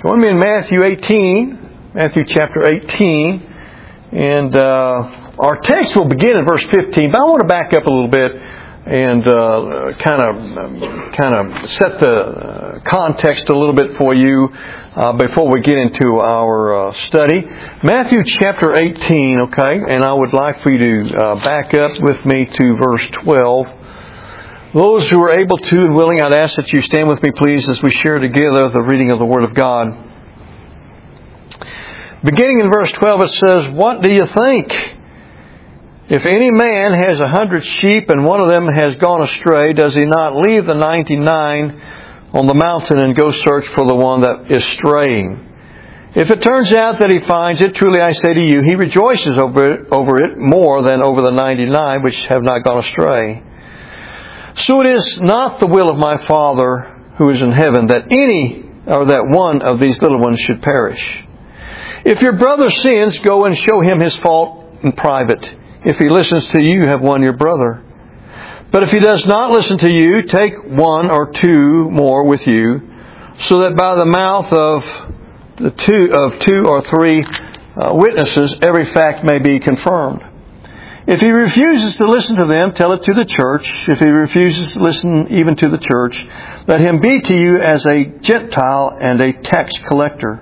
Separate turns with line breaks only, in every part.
Join me in Matthew chapter 18. And our text will begin in verse 15. But I want to back up a little bit and kind of set the context a little bit for you before we get into our study. Matthew chapter 18, okay? And I would like for you to back up with me to verse 12. Those who are able to and willing, I'd ask that you stand with me, please, as we share together the reading of the Word of God. Beginning in verse 12, it says, "What do you think? If any man has 100 sheep and one of them has gone astray, does he not leave the 99 on the mountain and go search for the one that is straying? If it turns out that he finds it, truly I say to you, he rejoices over it more than over the 99 which have not gone astray. So it is not the will of my Father who is in heaven that that one of these little ones should perish. If your brother sins, go and show him his fault in private. If he listens to you, you have won your brother. But if he does not listen to you, take one or two more with you, so that by the mouth of two or three witnesses, every fact may be confirmed. If he refuses to listen to them, tell it to the church. If he refuses to listen even to the church, let him be to you as a Gentile and a tax collector."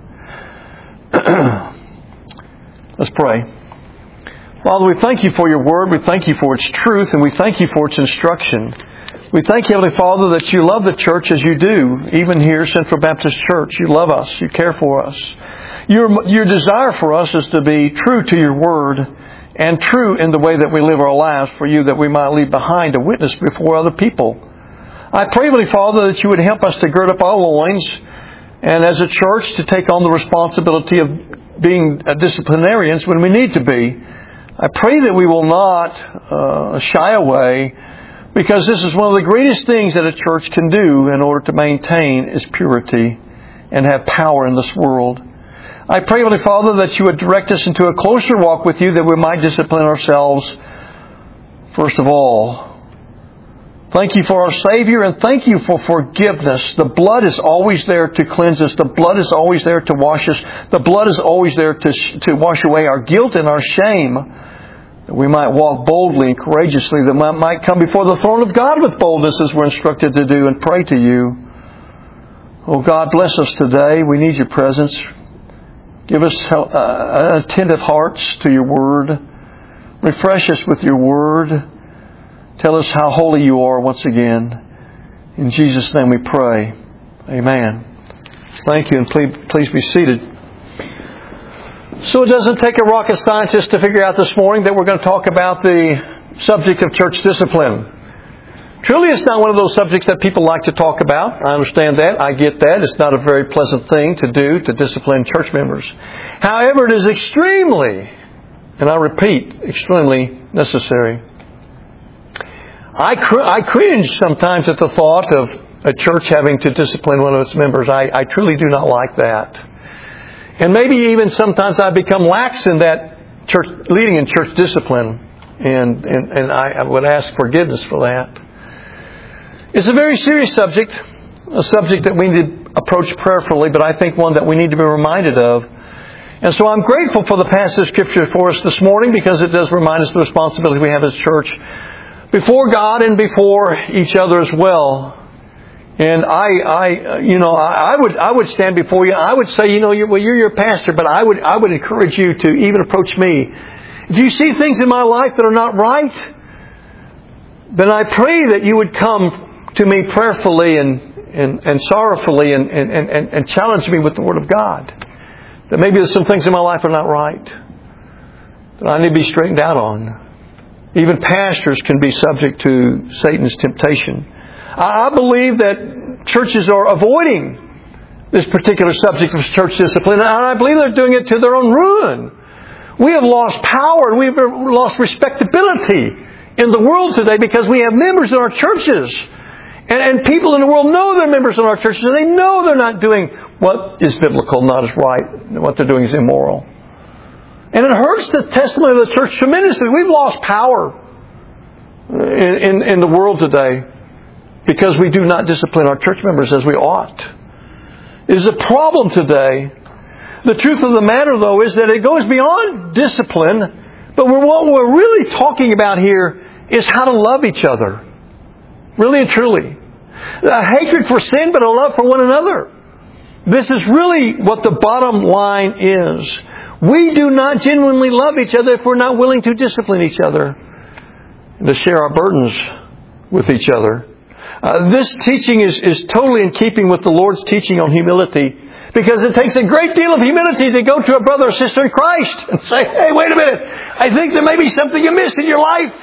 Let's pray. Father, we thank you for your word. We thank you for its truth, and we thank you for its instruction. We thank you, Heavenly Father, that you love the church as you do. Even here, Central Baptist Church, you love us. You care for us. Your desire for us is to be true to your word and true in the way that we live our lives for you, that we might leave behind a witness before other people. I pray, Heavenly Father, that you would help us to gird up our loins and as a church to take on the responsibility of being disciplinarians when we need to be. I pray that we will not shy away, because this is one of the greatest things that a church can do in order to maintain its purity and have power in this world. I pray, Heavenly Father, that you would direct us into a closer walk with you, that we might discipline ourselves first of all. Thank you for our Savior, and thank you for forgiveness. The blood is always there to cleanse us. The blood is always there to wash us. The blood is always there to wash away our guilt and our shame, that we might walk boldly and courageously, that we might come before the throne of God with boldness as we're instructed to do, and pray to you. Oh God, bless us today. We need your presence. Give us attentive hearts to your word. Refresh us with your word. Tell us how holy you are once again. In Jesus' name we pray. Amen. Thank you, and please be seated. So it doesn't take a rocket scientist to figure out this morning that we're going to talk about the subject of church discipline. Truly, it's not one of those subjects that people like to talk about. I understand that. I get that. It's not a very pleasant thing to do, to discipline church members. However, it is extremely, and I repeat, extremely necessary. I cringe sometimes at the thought of a church having to discipline one of its members. I truly do not like that. And maybe even sometimes I become lax in that church, leading in church discipline. And I would ask forgiveness for that. It's a very serious subject, a subject that we need to approach prayerfully, but I think one that we need to be reminded of. And so I'm grateful for the passage of Scripture for us this morning, because it does remind us of the responsibility we have as a church before God and before each other as well. And I would stand before you. I would say, you're your pastor, but I would encourage you to even approach me. If you see things in my life that are not right, then I pray that you would come to me prayerfully and sorrowfully and challenge me with the Word of God. That maybe there's some things in my life are not right, that I need to be straightened out on. Even pastors can be subject to Satan's temptation. I believe that churches are avoiding this particular subject of church discipline, and I believe they're doing it to their own ruin. We have lost power and we've lost respectability in the world today because we have members in our churches. And people in the world know they're members in our churches, and they know they're not doing what is biblical, not as right. What they're doing is immoral. And it hurts the testimony of the church tremendously. We've lost power in the world today because we do not discipline our church members as we ought. is a problem today. The truth of the matter, though, is that it goes beyond discipline, but what we're really talking about here is how to love each other. Really and truly. A hatred for sin, but a love for one another. This is really what the bottom line is. We do not genuinely love each other if we're not willing to discipline each other and to share our burdens with each other. This teaching is totally in keeping with the Lord's teaching on humility, because it takes a great deal of humility to go to a brother or sister in Christ and say, hey, wait a minute, I think there may be something amiss in your life.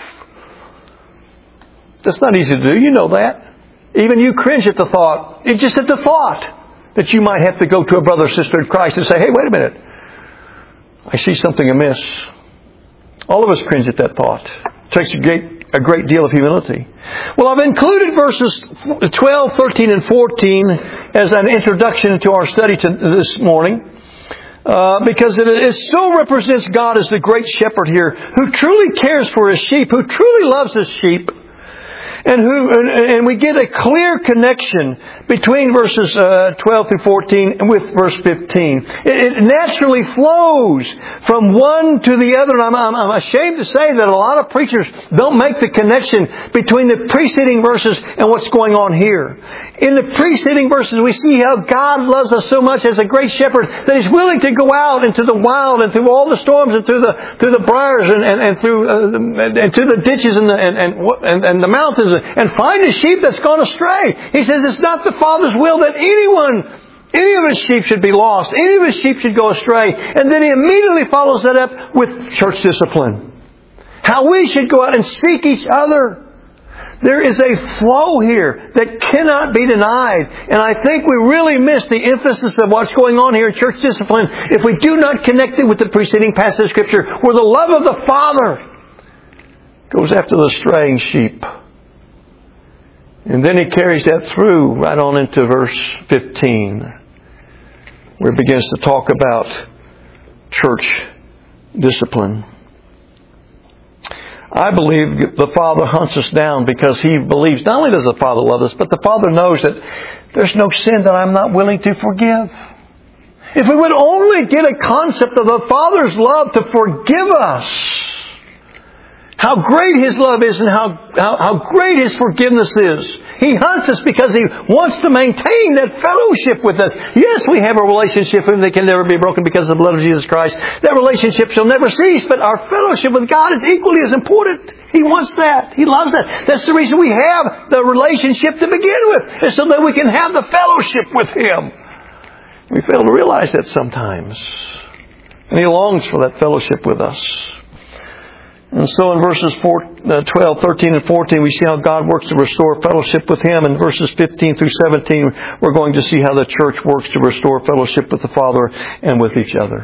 That's not easy to do. You know that. Even you cringe at the thought. It's just at the thought that you might have to go to a brother or sister in Christ and say, hey, wait a minute, I see something amiss. All of us cringe at that thought. It takes a great deal of humility. Well, I've included verses 12, 13, and 14 as an introduction to our study this morning, because it still represents God as the great shepherd here, who truly cares for His sheep, who truly loves His sheep, and we get a clear connection between verses 12 through 14 and with verse 15. It naturally flows from one to the other. And I'm ashamed to say that a lot of preachers don't make the connection between the preceding verses and what's going on here. In the preceding verses, we see how God loves us so much as a great shepherd that He's willing to go out into the wild and through all the storms and through the briars and to the ditches and the mountains, and find a sheep that's gone astray. He says it's not the Father's will that any of His sheep should be lost. Any of His sheep should go astray. And then He immediately follows that up with church discipline. How we should go out and seek each other. There is a flow here that cannot be denied. And I think we really miss the emphasis of what's going on here in church discipline if we do not connect it with the preceding passage of Scripture, where the love of the Father goes after the straying sheep. And then He carries that through right on into verse 15, where He begins to talk about church discipline. I believe the Father hunts us down because He believes not only does the Father love us, but the Father knows that there's no sin that I'm not willing to forgive. If we would only get a concept of the Father's love to forgive us, how great His love is and how great His forgiveness is. He hunts us because He wants to maintain that fellowship with us. Yes, we have a relationship with Him that can never be broken because of the blood of Jesus Christ. That relationship shall never cease, but our fellowship with God is equally as important. He wants that. He loves that. That's the reason we have the relationship to begin with, is so that we can have the fellowship with Him. We fail to realize that sometimes. And He longs for that fellowship with us. And so in verses 12, 13, and 14, we see how God works to restore fellowship with Him. In verses 15 through 17, we're going to see how the church works to restore fellowship with the Father and with each other.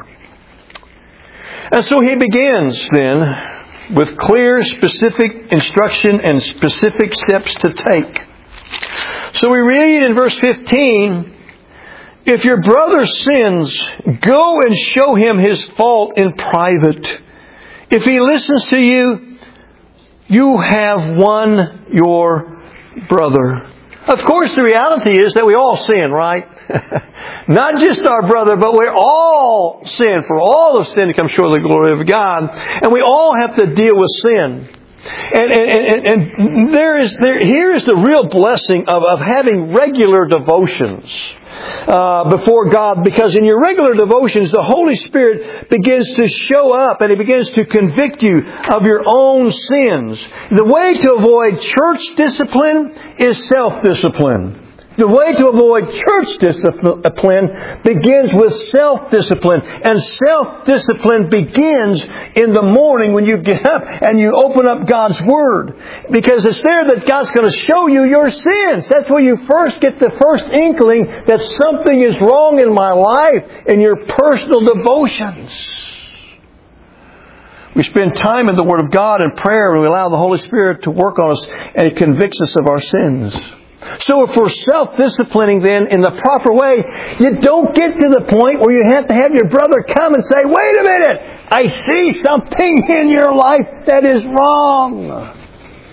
And so He begins then with clear, specific instruction and specific steps to take. So we read in verse 15, if your brother sins, go and show him his fault in private. If he listens to you, you have won your brother. Of course, the reality is that we all sin, right? Not just our brother, but we all sin. For all of sin to come short of the glory of God. And we all have to deal with sin. And here is the real blessing of having regular devotions before God, because in your regular devotions the Holy Spirit begins to show up and He begins to convict you of your own sins. The way to avoid church discipline is self-discipline. The way to avoid church discipline begins with self-discipline. And self-discipline begins in the morning when you get up and you open up God's Word. Because it's there that God's going to show you your sins. That's where you first get the first inkling that something is wrong in my life, in your personal devotions. We spend time in the Word of God and prayer, and we allow the Holy Spirit to work on us, and He convicts us of our sins. So if we're self-disciplining then in the proper way, you don't get to the point where you have to have your brother come and say, wait a minute, I see something in your life that is wrong.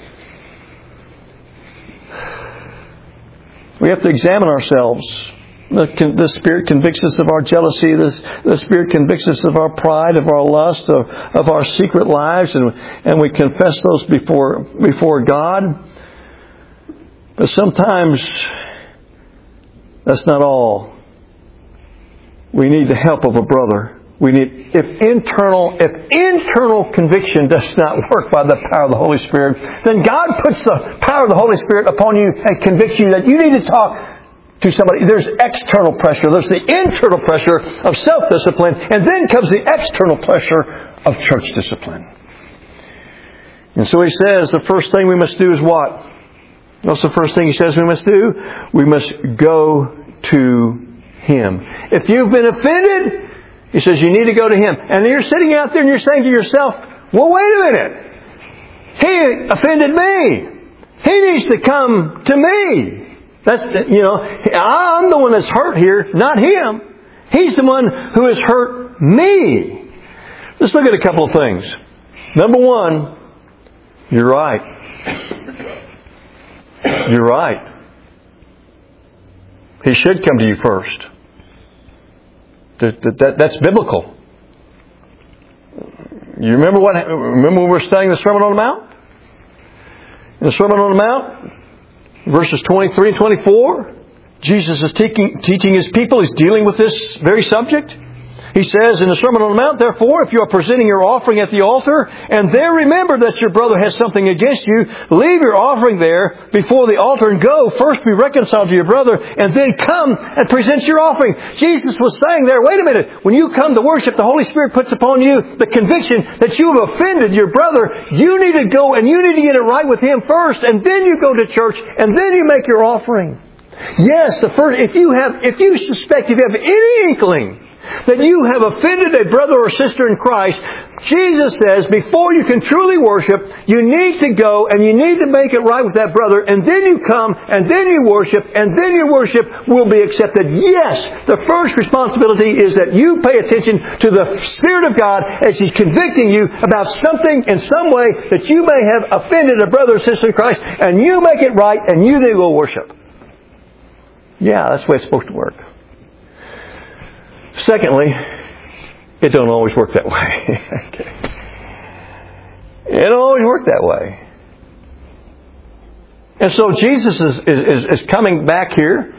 We have to examine ourselves The Spirit convicts us of our jealousy. The Spirit convicts us of our pride, of our lust, of our secret lives, and we confess those before God. But sometimes that's not all. We need the help of a brother. If internal conviction does not work by the power of the Holy Spirit, then God puts the power of the Holy Spirit upon you and convicts you that you need to talk to somebody. There's external pressure. There's the internal pressure of self-discipline, and then comes the external pressure of church discipline. And so he says the first thing we must do is what? What's the first thing he says we must do? We must go to Him. If you've been offended, he says you need to go to Him. And you're sitting out there and you're saying to yourself, well, wait a minute. He offended me. He needs to come to me. I'm the one that's hurt here, not him. He's the one who has hurt me. Let's look at a couple of things. Number one, you're right. You're right. He should come to you first. That's biblical. You remember when we were studying the Sermon on the Mount? In the Sermon on the Mount, verses 23 and 24, Jesus is teaching His people. He's dealing with this very subject. He says in the Sermon on the Mount, therefore, if you are presenting your offering at the altar, and there remember that your brother has something against you, leave your offering there before the altar and go. First be reconciled to your brother, and then come and present your offering. Jesus was saying there, wait a minute, when you come to worship, the Holy Spirit puts upon you the conviction that you have offended your brother. You need to go and you need to get it right with him first, and then you go to church, and then you make your offering. Yes, if you suspect, if you have any inkling that you have offended a brother or sister in Christ, Jesus says before you can truly worship, you need to go and you need to make it right with that brother, and then you come and then you worship, and then your worship will be accepted. Yes, the first responsibility is that you pay attention to the Spirit of God as He's convicting you about something in some way that you may have offended a brother or sister in Christ, and you make it right and you then go worship. Yeah, that's the way it's supposed to work. Secondly, it don't always work that way. Okay. It don't always work that way. And so Jesus is coming back here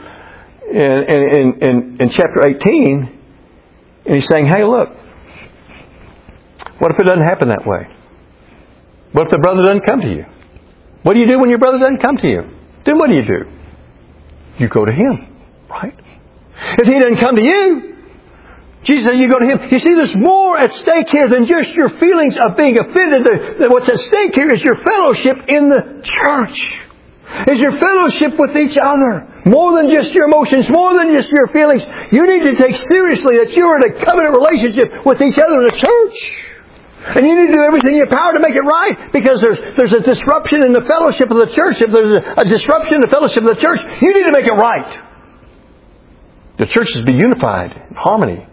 in chapter 18, and He's saying, hey, look, what if it doesn't happen that way? What if the brother doesn't come to you? What do you do when your brother doesn't come to you? Then what do? You go to him, right? If he doesn't come to you, Jesus said you go to Him. You see, there's more at stake here than just your feelings of being offended. What's at stake here is your fellowship in the church. Is your fellowship with each other. More than just your emotions, more than just your feelings. You need to take seriously that you are in a covenant relationship with each other in the church. And you need to do everything in your power to make it right. Because there's a disruption in the fellowship of the church. If there's a disruption in the fellowship of the church, you need to make it right. The church is to be unified, in harmony.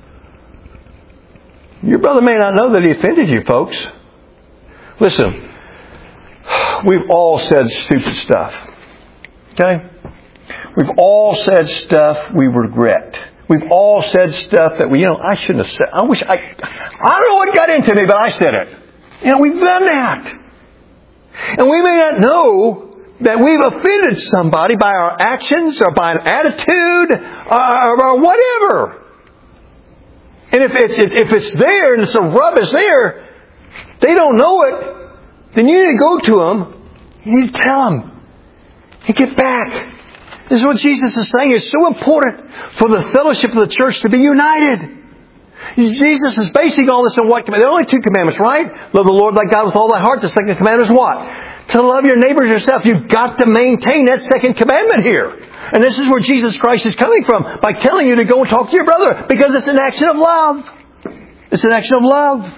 Your brother may not know that he offended you, folks. Listen, we've all said stupid stuff. Okay? We've all said stuff we regret. We've all said stuff that I shouldn't have said. I don't know what got into me, but I said it. We've done that. And we may not know that we've offended somebody by our actions or by an attitude or whatever. And if it's there and the rub is there, they don't know it, then you need to go to them. You need to tell them. And get back. This is what Jesus is saying. It's so important for the fellowship of the church to be united. Jesus is basing all this on what commandment? There are only two commandments, right? Love the Lord thy God with all thy heart. The second commandment is what? To love your neighbors yourself. You've got to maintain that second commandment here. And this is where Jesus Christ is coming from. By telling you to go and talk to your brother. Because it's an action of love. It's an action of love.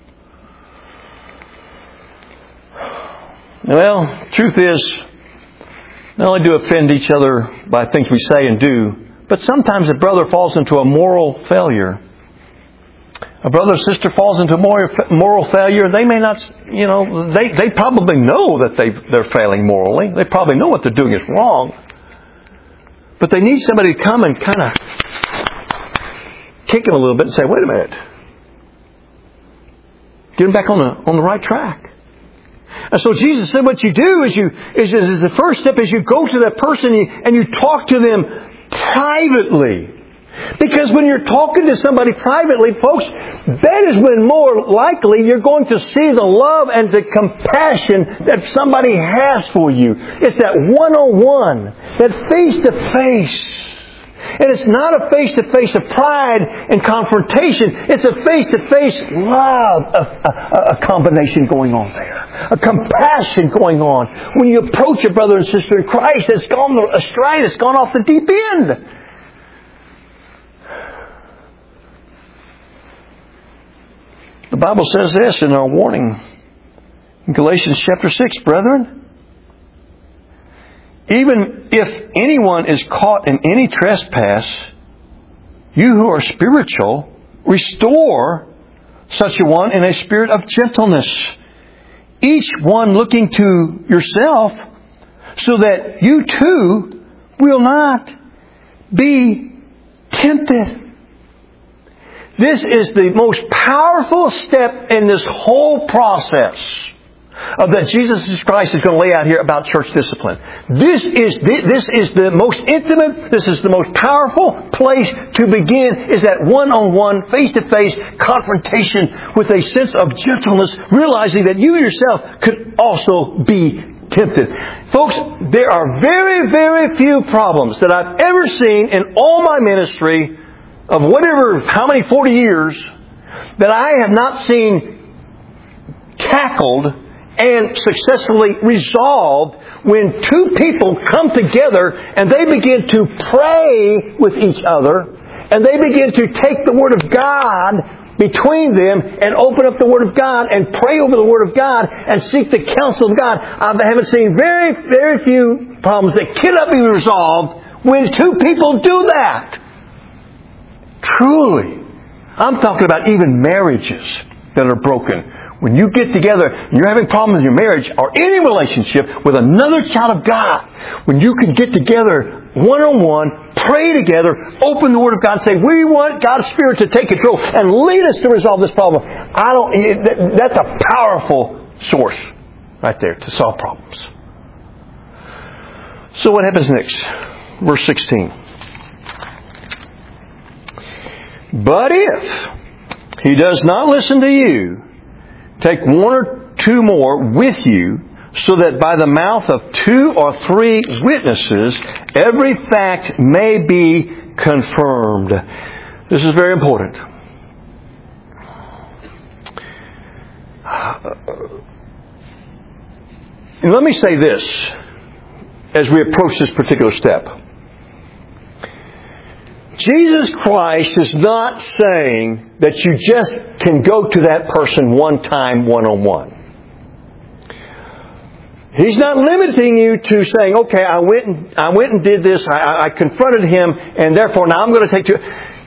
Well, truth is, not only do we offend each other by things we say and do, but sometimes a brother falls into a moral failure. A brother or sister falls into moral failure. They may not, they probably know that they're failing morally. They probably know what they're doing is wrong. But they need somebody to come and kind of kick them a little bit and say, wait a minute. Get them back on the right track. And so Jesus said what you do is the first step is you go to that person and you talk to them privately. Because when you're talking to somebody privately, folks, that is when more likely you're going to see the love and the compassion that somebody has for you. It's that one-on-one, that face-to-face. And it's not a face-to-face of pride and confrontation. It's a face-to-face love, a combination going on there. A compassion going on. When you approach a brother and sister in Christ that's gone astray, that's gone off the deep end. The Bible says this in our warning. In Galatians chapter 6, brethren. Even if anyone is caught in any trespass, you who are spiritual, restore such a one in a spirit of gentleness. Each one looking to yourself, so that you too will not be tempted. This is the most powerful step in this whole process that Jesus Christ is going to lay out here about church discipline. This is the most intimate, this is the most powerful place to begin, is that one-on-one, face-to-face confrontation with a sense of gentleness, realizing that you yourself could also be tempted. Folks, there are very, very few problems that I've ever seen in all my ministry of how many 40 years, that I have not seen tackled and successfully resolved when two people come together and they begin to pray with each other and they begin to take the Word of God between them and open up the Word of God and pray over the Word of God and seek the counsel of God. I haven't seen very, very few problems that cannot be resolved when two people do that. Truly. I'm talking about even marriages that are broken. When you get together and you're having problems in your marriage or any relationship with another child of God, when you can get together one-on-one, pray together, open the Word of God and say, we want God's Spirit to take control and lead us to resolve this problem. That's a powerful source right there to solve problems. So what happens next? Verse 16. But if he does not listen to you, take one or two more with you, so that by the mouth of 2 or 3 witnesses, every fact may be confirmed. This is very important. And let me say this as we approach this particular step. Jesus Christ is not saying that you just can go to that person one time, one-on-one. He's not limiting you to saying, okay, I went and did this, I confronted him, and therefore now I'm going to take you.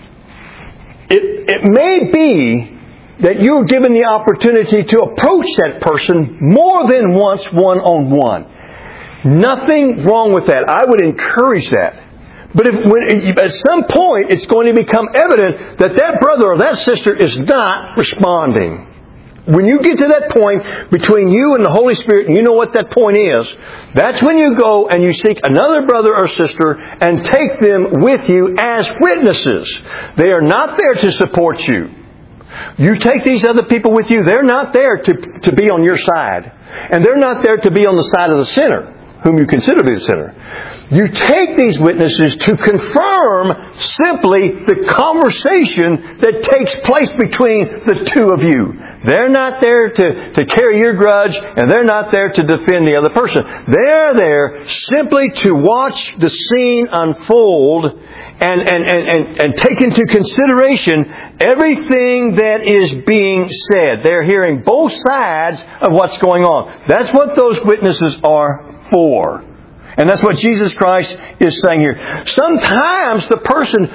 It may be that you're given the opportunity to approach that person more than once, one-on-one. Nothing wrong with that. I would encourage that. But at some point, it's going to become evident that that brother or that sister is not responding. When you get to that point between you and the Holy Spirit, and you know what that point is, that's when you go and you seek another brother or sister and take them with you as witnesses. They are not there to support you. You take these other people with you, they're not there to be on your side. And they're not there to be on the side of the sinner, whom you consider to be the sinner. You take these witnesses to confirm simply the conversation that takes place between the two of you. They're not there to carry your grudge, and they're not there to defend the other person. They're there simply to watch the scene unfold and take into consideration everything that is being said. They're hearing both sides of what's going on. That's what those witnesses are for. And that's what Jesus Christ is saying here. Sometimes the person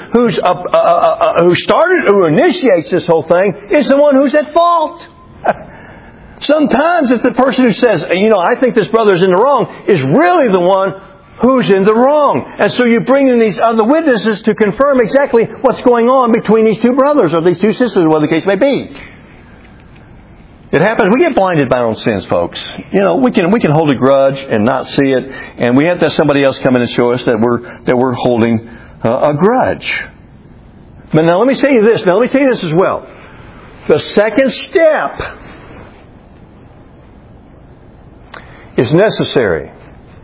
who initiates this whole thing is the one who's at fault. Sometimes it's the person who says, I think this brother's in the wrong, is really the one who's in the wrong. And so you bring in these other witnesses to confirm exactly what's going on between these two brothers or these two sisters, whatever the case may be. It happens. We get blinded by our own sins, folks. We can hold a grudge and not see it, and we have to have somebody else come in and show us that we're holding a grudge. But now let me tell you this. Now let me tell you this as well. The second step is necessary.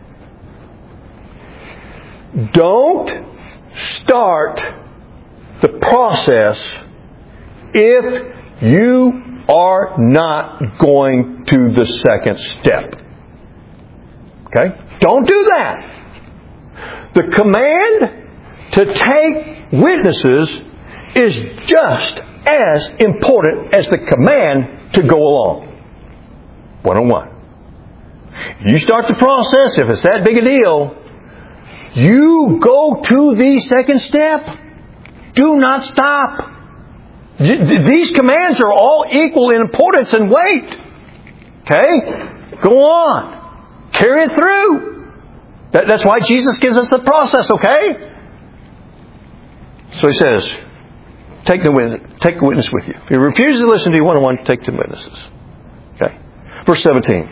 Don't start the process if you are not going to the second step. Okay? Don't do that. The command to take witnesses is just as important as the command to go along. One-on-one. You start the process, if it's that big a deal, you go to the second step. Do not stop. These commands are all equal in importance and weight. Okay? Go on. Carry it through. That's why Jesus gives us the process, okay? So He says, take the witness with you. If he refuses to listen to you one-on-one, take two witnesses. Okay? Verse 17.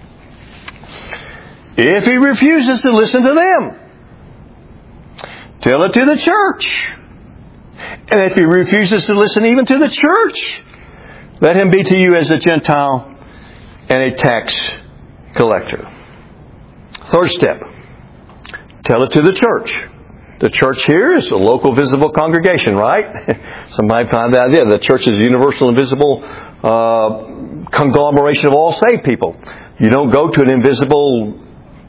If he refuses to listen to them, tell it to the church. And if he refuses to listen even to the church, let him be to you as a Gentile and a tax collector. Third step. Tell it to the church. The church here is a local visible congregation, right? Somebody find the idea. The church is a universal and visible conglomeration of all saved people. You don't go to an invisible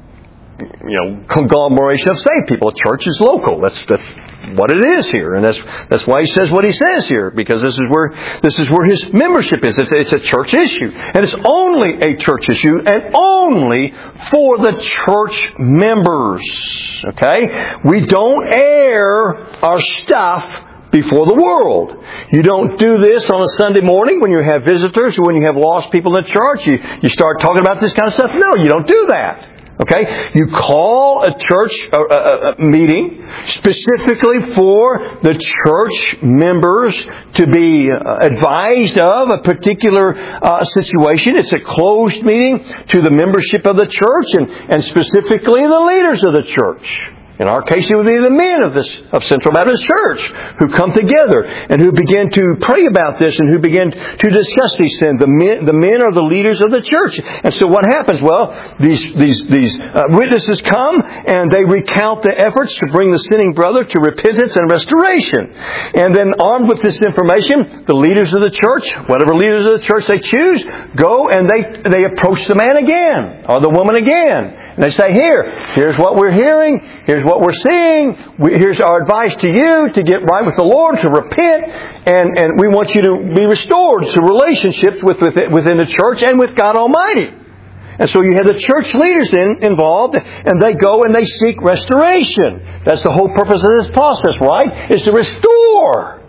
conglomeration of saved people. A church is local. That's what it is here, and that's why he says what he says here, because this is where his membership is. It's a church issue, and it's only a church issue, and only for the church members. Okay, we don't air our stuff before the world. You don't do this on a Sunday morning when you have visitors or when you have lost people in the church. You start talking about this kind of stuff. No, you don't do that. Okay? You call a church meeting specifically for the church members to be advised of a particular situation. It's a closed meeting to the membership of the church and specifically the leaders of the church. In our case, it would be the men of Central Baptist Church who come together and who begin to pray about this and who begin to discuss these things. The men are the leaders of the church. And so what happens? Well, these witnesses come and they recount the efforts to bring the sinning brother to repentance and restoration. And then armed with this information, the leaders of the church, whatever leaders of the church they choose, go and they approach the man again or the woman again. And they say, here's what we're hearing. Here's what we're seeing. Here's our advice to you to get right with the Lord, to repent, and we want you to be restored to relationships within the church and with God Almighty. And so you have the church leaders involved, and they go and they seek restoration. That's the whole purpose of this process, right? Is to restore.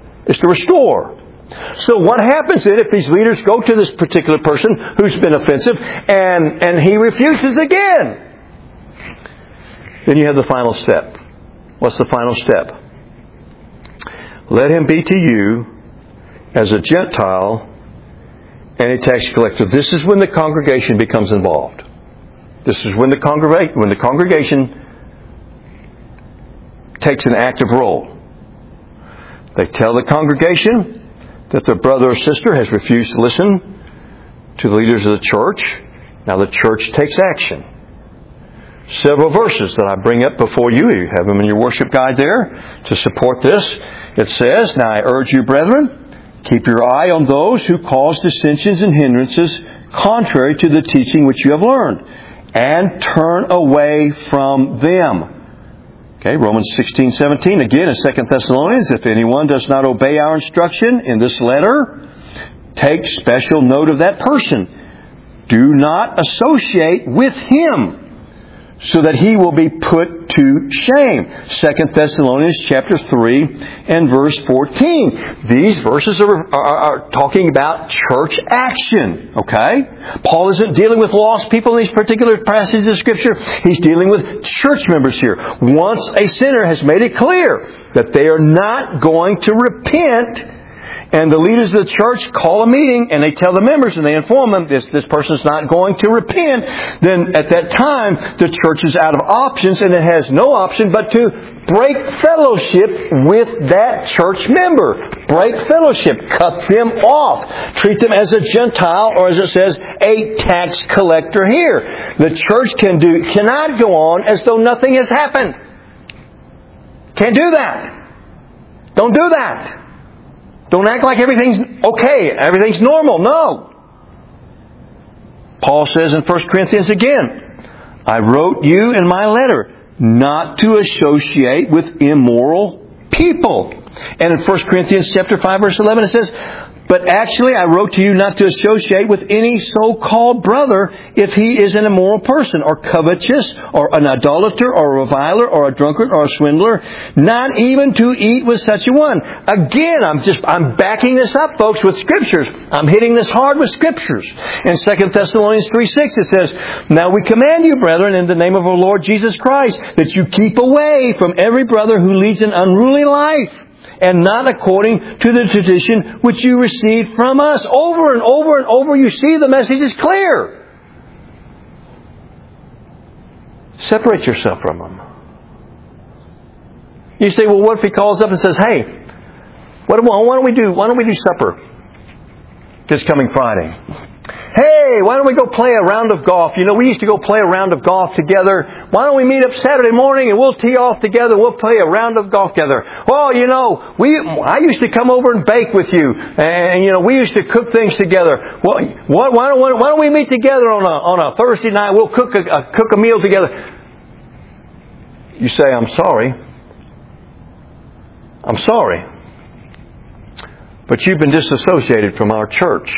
So what happens then if these leaders go to this particular person who's been offensive and he refuses again? Then you have the final step. What's the final step? Let him be to you as a Gentile and a tax collector. This is when the congregation becomes involved. This is when the congregation takes an active role. They tell the congregation that their brother or sister has refused to listen to the leaders of the church. Now the church takes action. Several verses that I bring up before you. You have them in your worship guide there to support this. It says, "Now I urge you, brethren, keep your eye on those who cause dissensions and hindrances contrary to the teaching which you have learned, and turn away from them." Okay, Romans 16:17. Again, in 2 Thessalonians, if anyone does not obey our instruction in this letter, take special note of that person. Do not associate with him.
so that he will be put to shame. 2 Thessalonians chapter 3 and verse 14. These verses are talking about church action. Okay? Paul isn't dealing with lost people in these particular passages of Scripture. He's dealing with church members here. Once a sinner has made it clear that they are not going to repent, and the leaders of the church call a meeting and they tell the members and they inform them this person's not going to repent, then at that time the church is out of options and it has no option but to break fellowship with that church member. Break fellowship. Cut them off. Treat them as a Gentile, or as it says, a tax collector here. The church cannot go on as though nothing has happened. Can't do that. Don't do that. Don't act like everything's okay, everything's normal. No. Paul says in 1 Corinthians again, I wrote you in my letter not to associate with immoral people. And in 1 Corinthians chapter 5 verse 11 it says, but actually I wrote to you not to associate with any so-called brother if he is an immoral person, or covetous, or an idolater, or a reviler, or a drunkard, or a swindler, not even to eat with such a one. Again, I'm backing this up, folks, with Scriptures. I'm hitting this hard with Scriptures. In 2 Thessalonians 3:6 it says, now we command you, brethren, in the name of our Lord Jesus Christ, that you keep away from every brother who leads an unruly life, and not according to the tradition which you received from us. Over and over and over, you see the message is clear. Separate yourself from them. You say, well, what if he calls up and says, hey, why don't we do supper this coming Friday? Hey, why don't we go play a round of golf? You know, we used to go play a round of golf together. Why don't we meet up Saturday morning and we'll tee off together. We'll play a round of golf together. Well, you know, I used to come over and bake with you. And, you know, we used to cook things together. Well, why don't we meet together on a Thursday night? We'll cook a meal together. You say, I'm sorry. I'm sorry. But you've been disassociated from our church.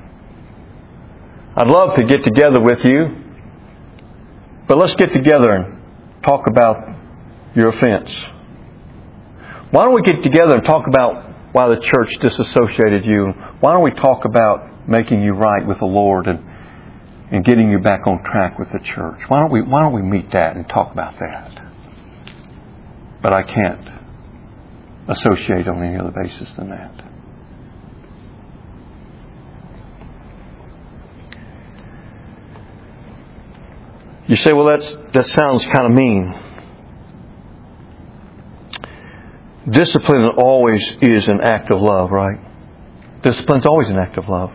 I'd love to get together with you, but let's get together and talk about your offense. Why don't we get together and talk about why the church disassociated you? Why don't we talk about making you right with the Lord and getting you back on track with the church? Why don't we meet that and talk about that? But I can't associate on any other basis than that. You say, well, that sounds kind of mean. Discipline always is an act of love, right? Discipline's always an act of love.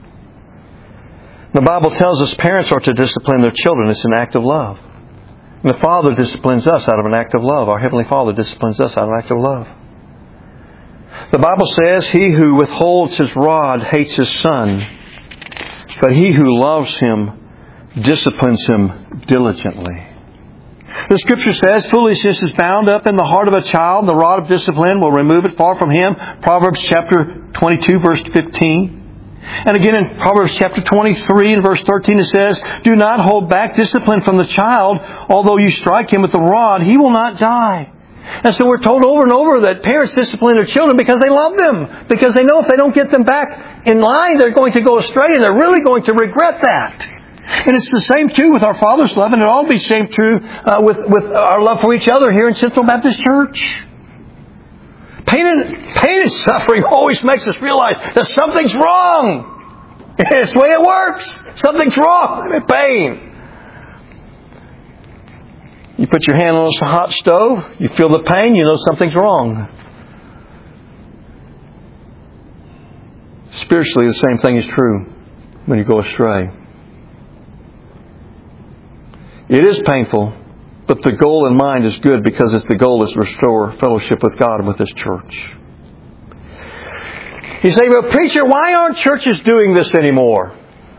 The Bible tells us parents are to discipline their children. It's an act of love. And the Father disciplines us out of an act of love. Our Heavenly Father disciplines us out of an act of love. The Bible says, he who withholds his rod hates his son, but he who loves him disciplines him diligently. The Scripture says, foolishness is bound up in the heart of a child. The rod of discipline will remove it far from him. Proverbs chapter 22, verse 15. And again in Proverbs chapter 23 and verse 13 it says, do not hold back discipline from the child. Although you strike him with the rod, he will not die. And so we're told over and over that parents discipline their children because they love them. Because they know if they don't get them back in line, they're going to go astray and they're really going to regret that. And it's the same too with our Father's love, and it'll all be the same true with our love for each other here in Central Baptist Church. Pain and suffering always makes us realize that something's wrong. It's the way it works. Something's wrong with pain. You put your hand on a hot stove, you feel the pain, you know something's wrong. Spiritually, the same thing is true when you go astray. It is painful, but the goal in mind is good because the goal is to restore fellowship with God and with His church. You say, well, preacher, why aren't churches doing this anymore?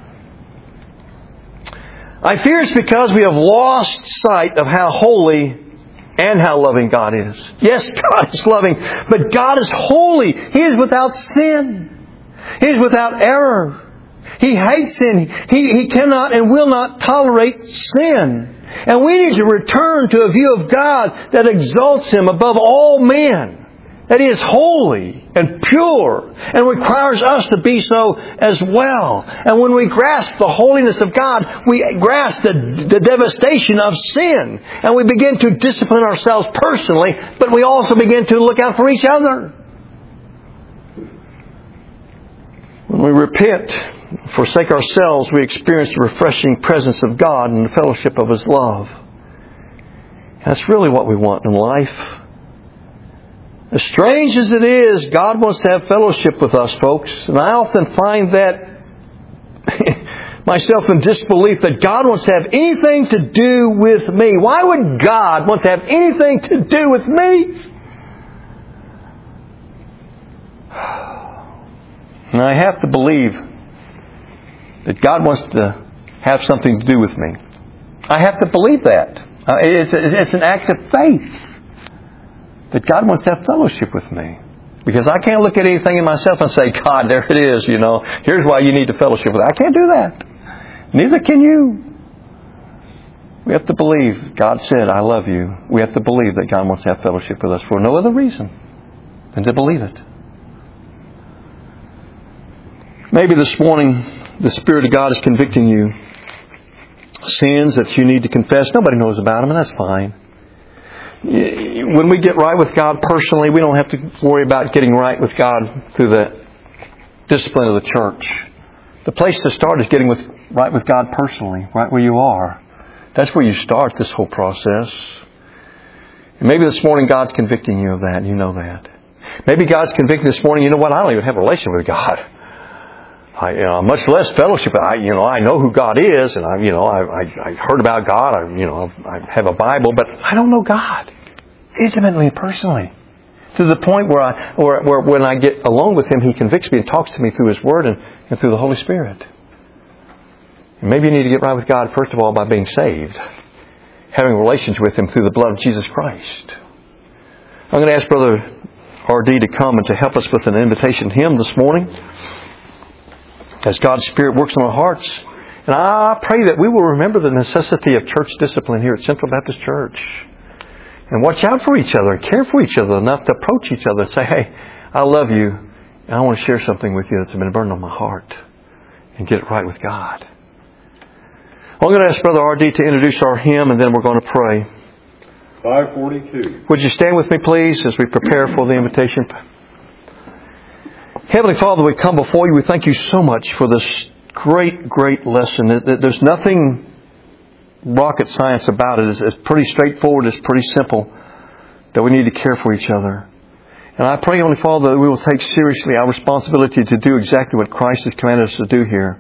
I fear it's because we have lost sight of how holy and how loving God is. Yes, God is loving, but God is holy. He is without sin. He is without error. He hates sin. He cannot and will not tolerate sin. And we need to return to a view of God that exalts Him above all men. That He is holy and pure and requires us to be so as well. And when we grasp the holiness of God, we grasp the devastation of sin. And we begin to discipline ourselves personally, but we also begin to look out for each other. When we repent, forsake ourselves, we experience the refreshing presence of God and the fellowship of His love. That's really what we want in life. As strange as it is, God wants to have fellowship with us, folks. And I often find that myself in disbelief that God wants to have anything to do with me. Why would God want to have anything to do with me? And I have to believe that God wants to have something to do with me. I have to believe that. It's an act of faith that God wants to have fellowship with me. Because I can't look at anything in myself and say, God, there it is, here's why you need to fellowship with me. I can't do that. Neither can you. We have to believe God said, I love you. We have to believe that God wants to have fellowship with us for no other reason than to believe it. Maybe this morning the Spirit of God is convicting you. Sins that you need to confess. Nobody knows about them, and that's fine. When we get right with God personally, we don't have to worry about getting right with God through the discipline of the church. The place to start is getting right with God personally, right where you are. That's where you start this whole process. And maybe this morning God's convicting you of that, and you know that. Maybe God's convicting this morning, you know what, I don't even have a relationship with God. Much less fellowship. I know who God is, and I heard about God. I have a Bible, but I don't know God intimately and personally. To the point where when I get alone with Him, He convicts me and talks to me through His Word and through the Holy Spirit. And maybe you need to get right with God first of all by being saved, having relations with Him through the blood of Jesus Christ. I'm going to ask Brother R.D. to come and to help us with an invitation hymn this morning, as God's Spirit works in our hearts. And I pray that we will remember the necessity of church discipline here at Central Baptist Church. And watch out for each other and care for each other enough to approach each other and say, hey, I love you, and I want to share something with you that's been burning on my heart. And get it right with God. Well, I'm going to ask Brother R.D. to introduce our hymn, and then we're going to pray.
542.
Would you stand with me, please, as we prepare for the invitation? Heavenly Father, we come before you. We thank you so much for this great, great lesson. There's nothing rocket science about it. It's pretty straightforward. It's pretty simple that we need to care for each other. And I pray, Heavenly Father, that we will take seriously our responsibility to do exactly what Christ has commanded us to do here.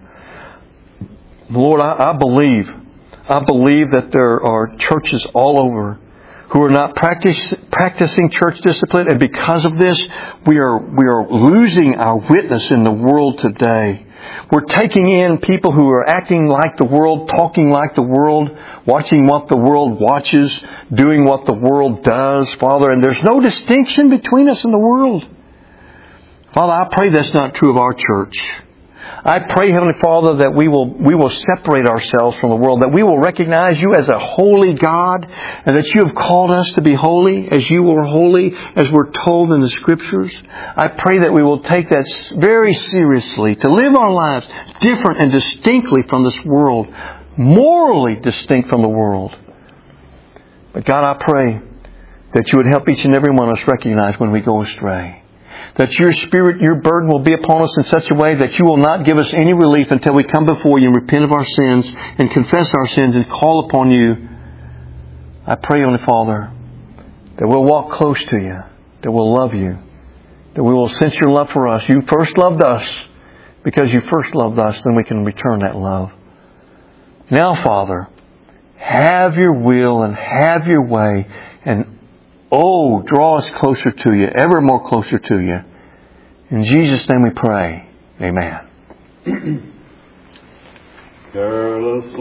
Lord, I believe that there are churches all over who are not practicing church discipline, and because of this, we are losing our witness in the world today. We're taking in people who are acting like the world, talking like the world, watching what the world watches, doing what the world does, Father, and there's no distinction between us and the world. Father, I pray that's not true of our church. I pray, Heavenly Father, that we will separate ourselves from the world, that we will recognize you as a holy God, and that you have called us to be holy as you are holy, as we're told in the Scriptures. I pray that we will take that very seriously, to live our lives different and distinctly from this world, morally distinct from the world. But God, I pray that you would help each and every one of us recognize when we go astray. That your Spirit, your burden will be upon us in such a way that you will not give us any relief until we come before you and repent of our sins and confess our sins and call upon you. I pray, Heavenly Father, that we'll walk close to you, that we'll love you, that we will sense your love for us. You first loved us. Because you first loved us, then we can return that love. Now, Father, have your will and have your way, and draw us closer to you, ever more closer to you. In Jesus' name we pray. Amen.
Careless